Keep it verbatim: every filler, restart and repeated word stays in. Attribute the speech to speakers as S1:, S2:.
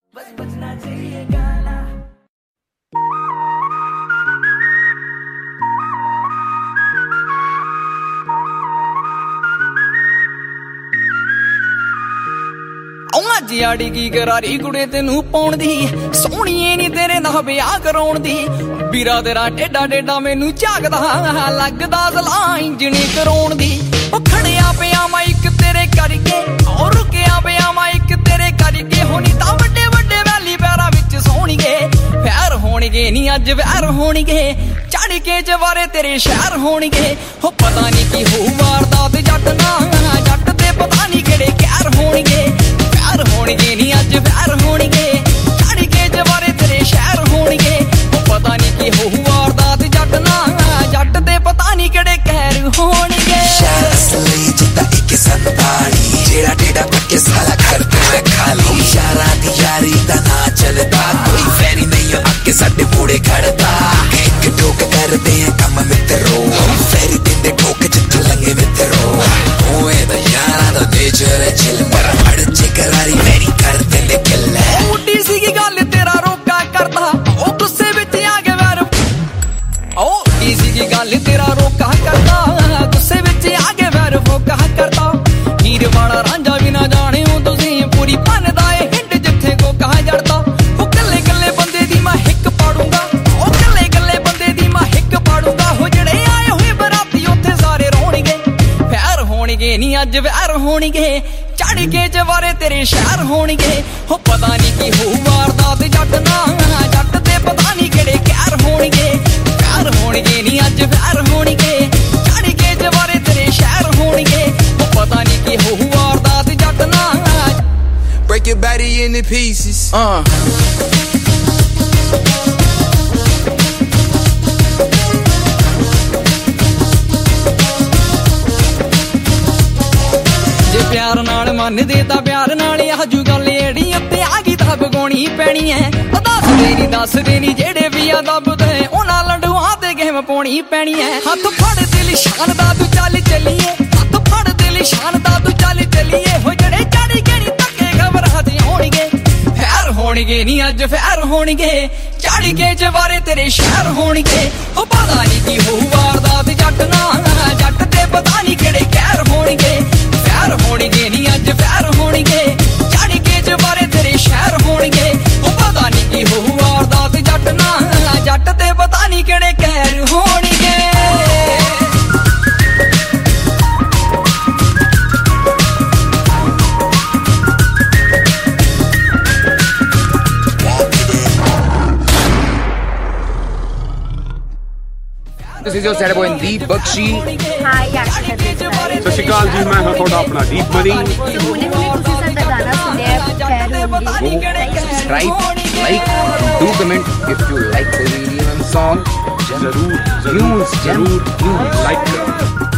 S1: बस बजना चाहिए गाना। जियाड़ी की करारी कुड़े तेनू पाउण दी सोहणीए नी तेरे नाल ब्याह कराउण दी बीरा तेरा टेढ़ा टेढ़ा मैनू झाकदा लगदा सलाह इंजनी कराउण दी ओ खड़िया पिया मैं इक तेरे करके और रुकिया पिया मैं इक तेरे करके होनी तां वड्डे वड्डे वैली पैरां विच सोहणीए पैर होणगे नी अज वैर होणगे चढ़ के जवारे तेरे शहर होणगे हो पता नी की होऊ वारदात जट ना जट ते पता नी किहड़े कहर होणगे प्यार होणगे नी अज वैर होणगे चढ़ के जवारे तेरे शहर होणगे पता नी की होऊ वारदात जट ना जट ते पता नी किहड़े कहर होणगे
S2: शहर असली जिद्दा इक संताली जेड़ा टेढ़ा पक्के साला घर पे खाली शहरा दी यारी दा ना चलदा कोई फेरी नहीं अक्के साडे मूड़े खड़दा एक ठोक करदे हैं कम मित्रो फेरी दिंदे ठोक जिथे लंगे मित्रो ओए दा यारा दा नेचर चिल पर अड़ करारी मेरी कर दिंदे किल
S1: उड्डी सी की गल तेरा रोका करदा ओ गुस्से विच आ के वैर ओ इसी की गल तेरा रोका करदा गुस्से विच आ के वैर फोका करदा हीर वाला रांझा भी ना जाने हो तुसी पूरी भनदा ए हिंड जिथे को कहा जड़दा ओ कल्ले कल्ले बंदे दी मैं हिक पाड़ूंगा ओ कल्ले कल्ले बंदे दी मैं हिक पाड़ूंगा हो जड़े आए हुए बराती उथे सारे रोणगे पैर होणगे नी अज वैर होणगे चढ़ के जवारे तेरे शहर होणगे हो पता नी की होऊ वारदात जट ना जट ते पता नी किहड़े कहर होणगे प्यार होणगे नी अज वैर होणगे चढ़ के जवारे तेरे शहर होणगे हो पता नी की होऊ वारदात जट ना
S2: break your body into pieces uh
S1: प्यार नाल मन दे ता प्यार नाल आजू गल एड़ी उत्ते आ गई तां बगाउणी पैणी है ओ दस देनी दस देनी जेड़े भी आ दबदे उन्हां लंडुआं ते गेम पाउणी पैणी है हथ फड़ दिल शान दा तू चल चलिए हथ फड़ दिल शान दा तू चल चलिए हो जड़े चढ़ के नी धक्के खबरां ते होणगे फैर होणगे नी अज फैर होणगे चढ़ के जवारे तेरे शहर होणगे ओ पता नी की होऊ वारदात जट ना जट ते पता नी किहड़े कहर होणगे प्यार होणगे नी अज वैर होणगे चढ़ के जवारे तेरे शहर होणगे ओ पता नी की होऊ वारदात जट ना जट ते पता नी किहड़े कहर होणगे
S3: This is your sad boy Deep Bakshi.
S4: Hi, Yaksha.
S5: ਸਤਿ ਸ਼੍ਰੀ ਅਕਾਲ ਜੀ, ਮੈਂ ਹਾਂ ਤੁਹਾਡਾ ਆਪਣਾ ਦੀਪ ਮਨੀ।
S4: ਹੁਣੇ ਹੁਣੇ ਤੁਸੀਂ ਸਾਡਾ ਗਾਣਾ ਸੁਣਿਆ ਖੈਰ ਹੋਣਗੇ।
S3: Go subscribe, like, do comment if you like the video and song.
S5: ਜ਼ਰੂਰ ਜ਼ਰੂਰ ਜ਼ਰੂਰ ਲਾਈਕ ਕਰੋ।